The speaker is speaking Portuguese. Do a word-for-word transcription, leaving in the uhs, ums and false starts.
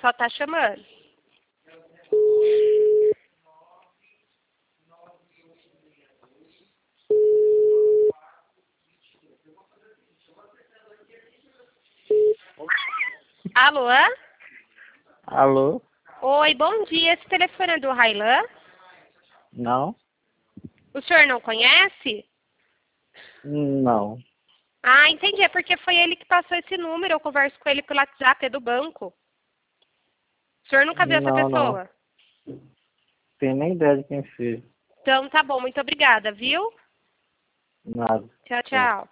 só tá chamando. Alô? Alô? Oi, bom dia. Esse telefone é do Railan? Não? O senhor não conhece? Não. Ah, entendi. É porque foi ele que passou esse número. Eu converso com ele pelo WhatsApp, é do banco. O senhor nunca viu essa Não, não. pessoa? Tenho nem ideia de quem seja. Então tá bom, muito obrigada, viu? Nada. Tchau, Tchau. tchau.